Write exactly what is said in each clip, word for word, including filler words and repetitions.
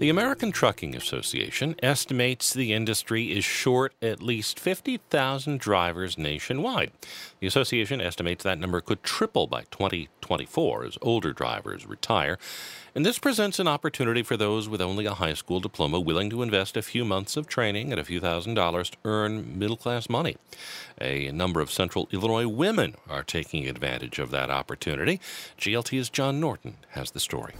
The American Trucking Association estimates the industry is short at least fifty thousand drivers nationwide. The association estimates that number could triple by twenty twenty-four as older drivers retire. And this presents an opportunity for those with only a high school diploma willing to invest a few months of training and a few thousand dollars to earn middle-class money. A number of Central Illinois women are taking advantage of that opportunity. G L T's John Norton has the story.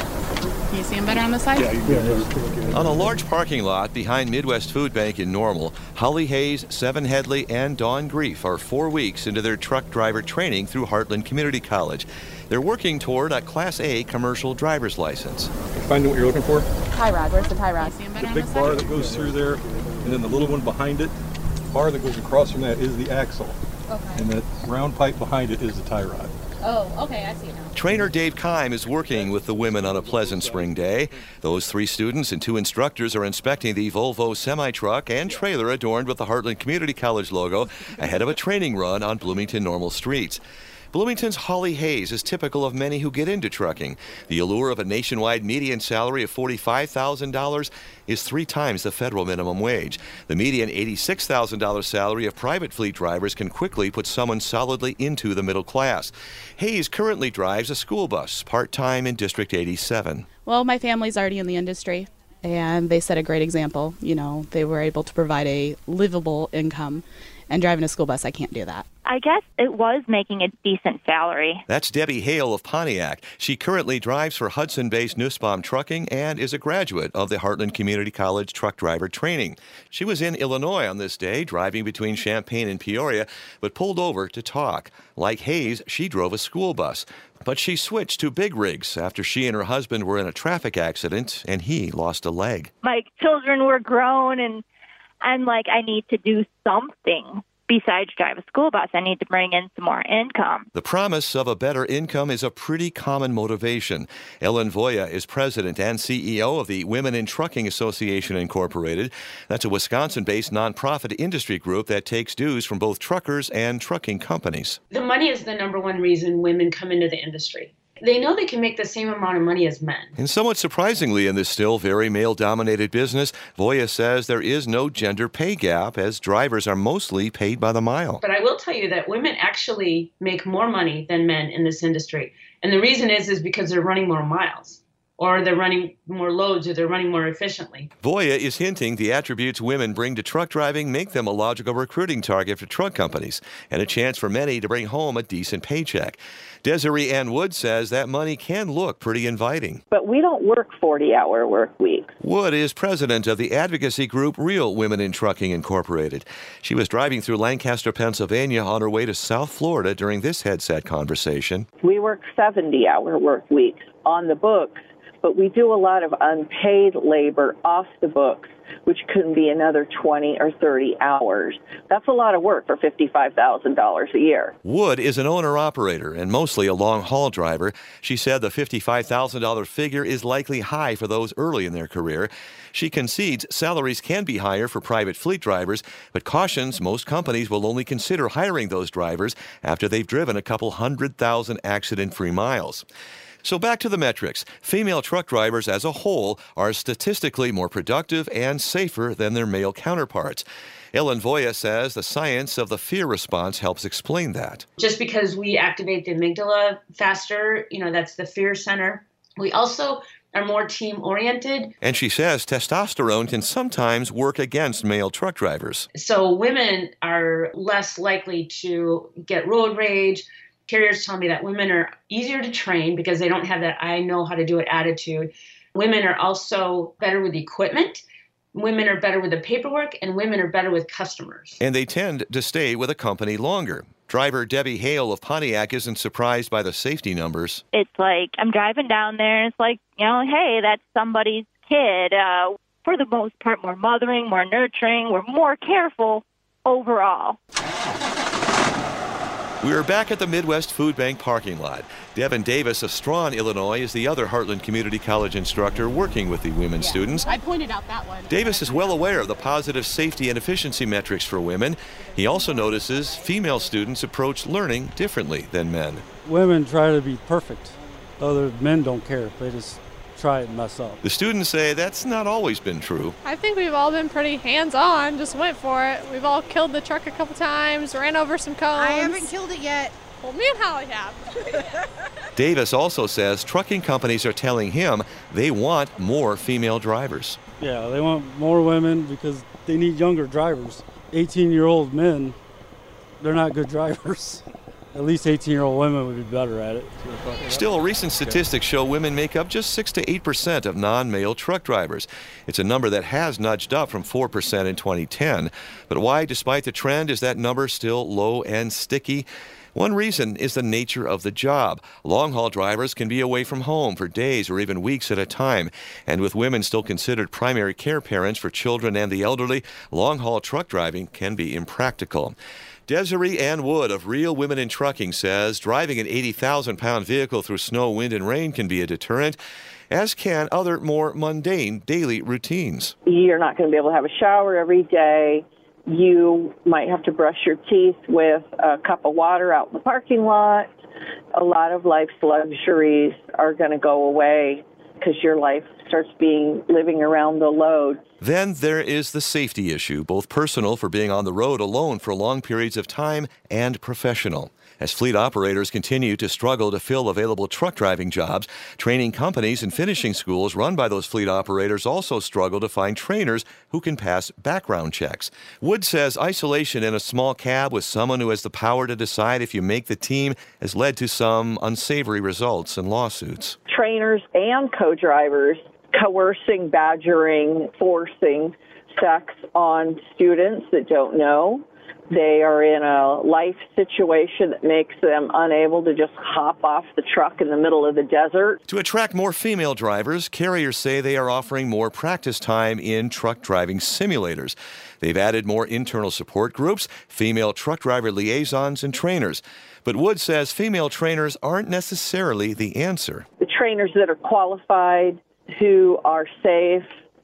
Can you see him better on the side? Yeah, you can. On a large parking lot behind Midwest Food Bank in Normal, Holly Hayes, Seven Headley, and Dawn Grief are four weeks into their truck driver training through Heartland Community College. They're working toward a Class A commercial driver's license. Finding what you're looking for? Tie rod. Where's the tie rod? The big bar that goes through there, and then the little one behind it. The bar that goes across from that is the axle. Okay. And that round pipe behind it is the tie rod. Oh, okay, I see it now. Trainer Dave Kime is working with the women on a pleasant spring day. Those three students and two instructors are inspecting the Volvo semi-truck and trailer adorned with the Heartland Community College logo ahead of a training run on Bloomington Normal streets. Bloomington's Holly Hayes is typical of many who get into trucking. The allure of a nationwide median salary of forty-five thousand dollars is three times the federal minimum wage. The median eighty-six thousand dollars salary of private fleet drivers can quickly put someone solidly into the middle class. Hayes currently drives a school bus, part-time in District eighty-seven. Well, my family's already in the industry, and they set a great example. You know, they were able to provide a livable income, and driving a school bus, I can't do that. I guess it was making a decent salary. That's Debbie Hale of Pontiac. She currently drives for Hudson-based Nussbaum Trucking and is a graduate of the Heartland Community College truck driver training. She was in Illinois on this day, driving between Champaign and Peoria, but pulled over to talk. Like Hayes, she drove a school bus. But she switched to big rigs after she and her husband were in a traffic accident and he lost a leg. My children were grown, and I'm like, I need to do something. Besides drive a school bus, I need to bring in some more income. The promise of a better income is a pretty common motivation. Ellen Voya is president and C E O of the Women in Trucking Association, Incorporated. That's a Wisconsin-based nonprofit industry group that takes dues from both truckers and trucking companies. The money is the number one reason women come into the industry. They know they can make the same amount of money as men. And somewhat surprisingly in this still very male-dominated business, Voya says there is no gender pay gap as drivers are mostly paid by the mile. But I will tell you that women actually make more money than men in this industry. And the reason is, is because they're running more miles, or they're running more loads, or they're running more efficiently. Voya is hinting the attributes women bring to truck driving make them a logical recruiting target for truck companies and a chance for many to bring home a decent paycheck. Desiree Ann Wood says that money can look pretty inviting. But we don't work forty-hour work weeks. Wood is president of the advocacy group Real Women in Trucking, Incorporated. She was driving through Lancaster, Pennsylvania on her way to South Florida during this headset conversation. We work seventy-hour work weeks on the books, but we do a lot of unpaid labor off the books, which could be another twenty or thirty hours. That's a lot of work for fifty-five thousand dollars a year. Wood is an owner-operator and mostly a long-haul driver. She said the fifty-five thousand dollars figure is likely high for those early in their career. She concedes salaries can be higher for private fleet drivers, but cautions most companies will only consider hiring those drivers after they've driven a couple hundred thousand accident-free miles. So back to the metrics. Female truck drivers as a whole are statistically more productive and safer than their male counterparts. Ellen Voya says the science of the fear response helps explain that. Just because we activate the amygdala faster, you know, that's the fear center. We also are more team-oriented. And she says testosterone can sometimes work against male truck drivers. So women are less likely to get road rage. Carriers tell me that women are easier to train because they don't have that I know how to do it attitude. Women are also better with equipment. Women are better with the paperwork, and women are better with customers. And they tend to stay with a company longer. Driver Debbie Hale of Pontiac isn't surprised by the safety numbers. It's like I'm driving down there, and it's like, you know, hey, that's somebody's kid. Uh, for the most part, more mothering, more nurturing. We're more careful overall. We are back at the Midwest Food Bank parking lot. Devin Davis of Strawn, Illinois, is the other Heartland Community College instructor working with the women Yeah, students. I pointed out that one. Davis is well aware of the positive safety and efficiency metrics for women. He also notices female students approach learning differently than men. Women try to be perfect. Other men don't care. They just try it and mess up. The students say that's not always been true. I think we've all been pretty hands-on, just went for it. We've all killed the truck a couple times, ran over some cones. I haven't killed it yet. Well, me and Holly have. Davis also says trucking companies are telling him they want more female drivers. Yeah, they want more women because they need younger drivers. eighteen-year-old men, they're not good drivers. At least eighteen-year-old women would be better at it. Still, recent statistics show women make up just six to eight percent of non-male truck drivers. It's a number that has nudged up from four percent in twenty ten. But why, despite the trend, is that number still low and sticky? One reason is the nature of the job. Long-haul drivers can be away from home for days or even weeks at a time. And with women still considered primary care parents for children and the elderly, long-haul truck driving can be impractical. Desiree Ann Wood of Real Women in Trucking says driving an eighty thousand pound vehicle through snow, wind, and rain can be a deterrent, as can other more mundane daily routines. You're not going to be able to have a shower every day. You might have to brush your teeth with a cup of water out in the parking lot. A lot of life's luxuries are going to go away because your life starts being living around the load. Then there is the safety issue, both personal for being on the road alone for long periods of time and professional. As fleet operators continue to struggle to fill available truck driving jobs, training companies and finishing schools run by those fleet operators also struggle to find trainers who can pass background checks. Wood says isolation in a small cab with someone who has the power to decide if you make the team has led to some unsavory results and lawsuits. Trainers and co-drivers coercing, badgering, forcing sex on students that don't know. They are in a life situation that makes them unable to just hop off the truck in the middle of the desert. To attract more female drivers, carriers say they are offering more practice time in truck driving simulators. They've added more internal support groups, female truck driver liaisons, and trainers. But Wood says female trainers aren't necessarily the answer. The trainers that are qualified, who are safe,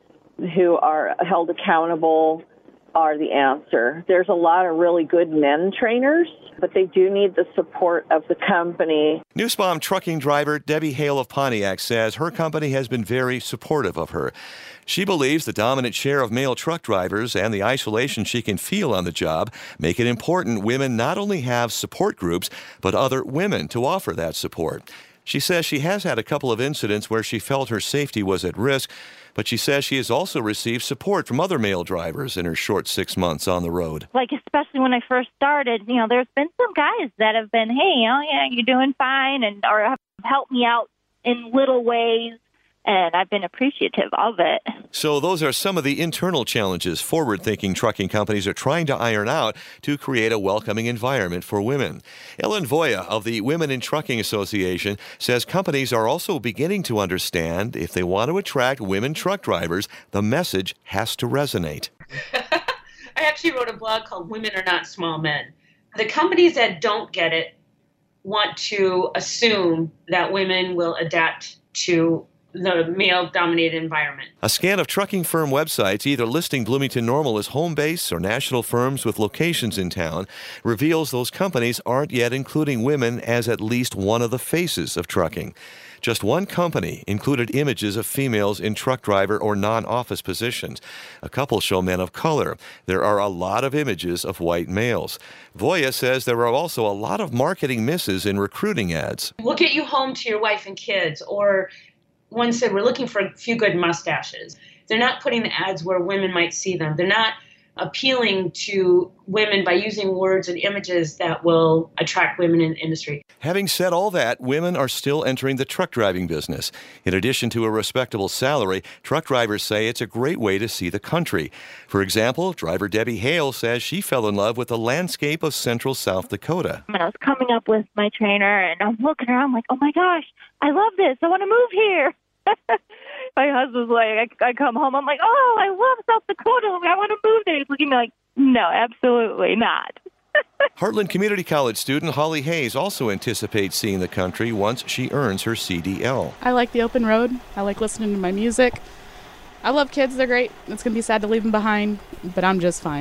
who are held accountable, are the answer. There's a lot of really good men trainers, but they do need the support of the company. Nussbaum trucking driver Debbie Hale of Pontiac says her company has been very supportive of her. She believes the dominant share of male truck drivers and the isolation she can feel on the job make it important women not only have support groups, but other women to offer that support. She says she has had a couple of incidents where she felt her safety was at risk, but she says she has also received support from other male drivers in her short six months on the road. Like, especially when I first started, you know, there's been some guys that have been, hey, you know, yeah, you're doing fine, and or have helped me out in little ways, and I've been appreciative of it. So those are some of the internal challenges forward-thinking trucking companies are trying to iron out to create a welcoming environment for women. Ellen Voya of the Women in Trucking Association says companies are also beginning to understand if they want to attract women truck drivers, the message has to resonate. I actually wrote a blog called Women Are Not Small Men. The companies that don't get it want to assume that women will adapt to the male-dominated environment. A scan of trucking firm websites, either listing Bloomington Normal as home base or national firms with locations in town, reveals those companies aren't yet including women as at least one of the faces of trucking. Just one company included images of females in truck driver or non-office positions. A couple show men of color. There are a lot of images of white males. Voya says there are also a lot of marketing misses in recruiting ads. We'll get you home to your wife and kids, or one said, we're looking for a few good mustaches. They're not putting the ads where women might see them. They're not appealing to women by using words and images that will attract women in the industry. Having said all that, women are still entering the truck driving business. In addition to a respectable salary, truck drivers say it's a great way to see the country. For example, driver Debbie Hale says she fell in love with the landscape of central South Dakota. When I was coming up with my trainer, and I'm looking around like, oh my gosh, I love this. I want to move here. My husband's like, I, I come home, I'm like, oh, I love South Dakota. I want to move there. He's looking at me like, no, absolutely not. Heartland Community College student Holly Hayes also anticipates seeing the country once she earns her C D L. I like the open road. I like listening to my music. I love kids. They're great. It's going to be sad to leave them behind, but I'm just fine.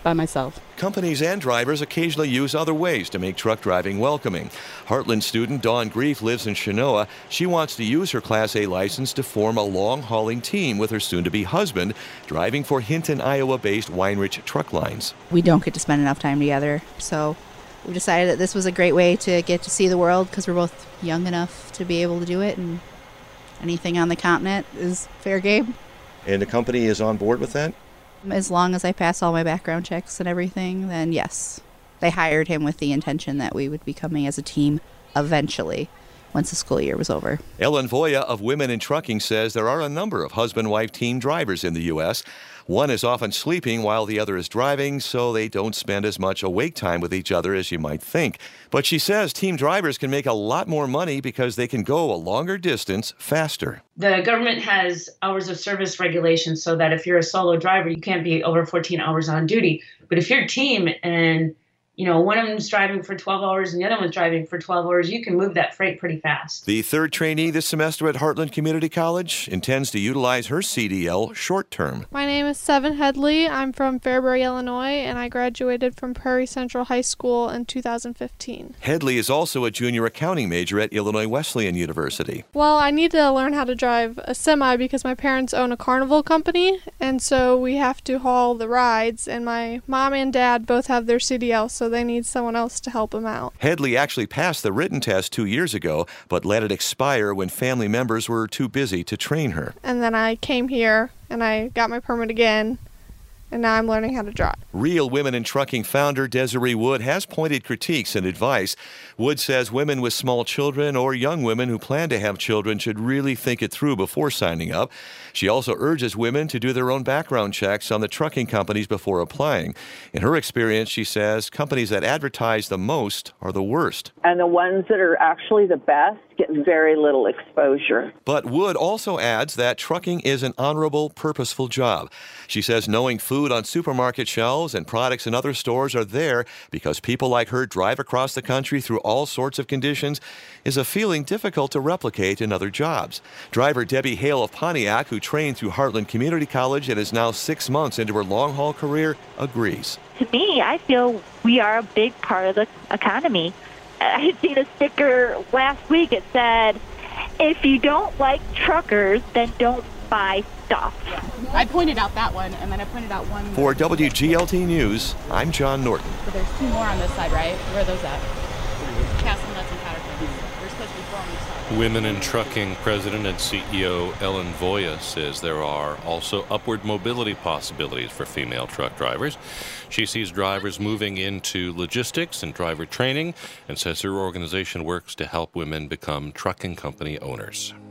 by myself. Companies and drivers occasionally use other ways to make truck driving welcoming. Heartland student Dawn Grief lives in Chenoa. She wants to use her Class A license to form a long-hauling team with her soon-to-be husband, driving for Hinton, Iowa-based Weinrich Truck Lines. We don't get to spend enough time together, so we decided that this was a great way to get to see the world because we're both young enough to be able to do it, and anything on the continent is fair game. And the company is on board with that? As long as I pass all my background checks and everything, then yes. They hired him with the intention that we would be coming as a team eventually, once the school year was over. Ellen Voya of Women in Trucking says there are a number of husband-wife team drivers in the U S One is often sleeping while the other is driving, so they don't spend as much awake time with each other as you might think. But she says team drivers can make a lot more money because they can go a longer distance faster. The government has hours of service regulations so that if you're a solo driver, you can't be over fourteen hours on duty. But if you're a team and you know, one of them's driving for twelve hours and the other one's driving for twelve hours, you can move that freight pretty fast. The third trainee this semester at Heartland Community College intends to utilize her C D L short term. My name is Seven Headley. I'm from Fairbury, Illinois, and I graduated from Prairie Central High School in two thousand fifteen. Headley is also a junior accounting major at Illinois Wesleyan University. Well, I need to learn how to drive a semi because my parents own a carnival company, and so we have to haul the rides, and my mom and dad both have their C D L, so they need someone else to help them out. Headley actually passed the written test two years ago, but let it expire when family members were too busy to train her. And then I came here and I got my permit again, and now I'm learning how to drive. Real Women in Trucking founder Desiree Wood has pointed critiques and advice. Wood says women with small children or young women who plan to have children should really think it through before signing up. She also urges women to do their own background checks on the trucking companies before applying. In her experience, she says companies that advertise the most are the worst. And the ones that are actually the best get very little exposure. But Wood also adds that trucking is an honorable, purposeful job. She says knowing food on supermarket shelves and products in other stores are there because people like her drive across the country through all sorts of conditions is a feeling difficult to replicate in other jobs. Driver Debbie Hale of Pontiac, who trained through Heartland Community College and is now six months into her long-haul career, agrees. To me, I feel we are a big part of the economy. I had seen a sticker last week. It said, if you don't like truckers, then don't buy stuff. I pointed out that one, and then I pointed out one For W G L T News, I'm John Norton. But there's two more on this side, right? Where are those at? Castle nuts and powder kegs. They're supposed to be four on each side. Women in Trucking President and C E O Ellen Voya says there are also upward mobility possibilities for female truck drivers. She sees drivers moving into logistics and driver training and says her organization works to help women become trucking company owners.